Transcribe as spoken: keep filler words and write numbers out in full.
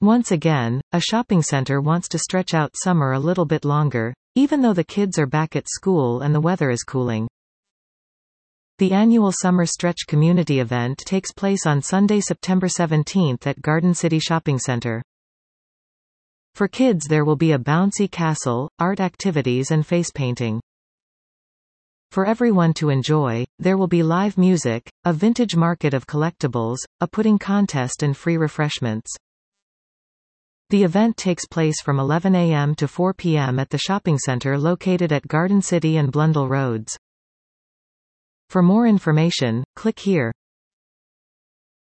Once again, a shopping center wants to stretch out summer a little bit longer, even though the kids are back at school and the weather is cooling. The annual Summer Stretch community event takes place on Sunday, September seventeenth at Garden City Shopping Center. For kids there will be a bouncy castle, art activities and face painting. For everyone to enjoy, there will be live music, a vintage market of collectibles, a pudding contest and free refreshments. The event takes place from eleven a m to four p m at the shopping center located at Garden City and Blundell Roads. For more information, click here.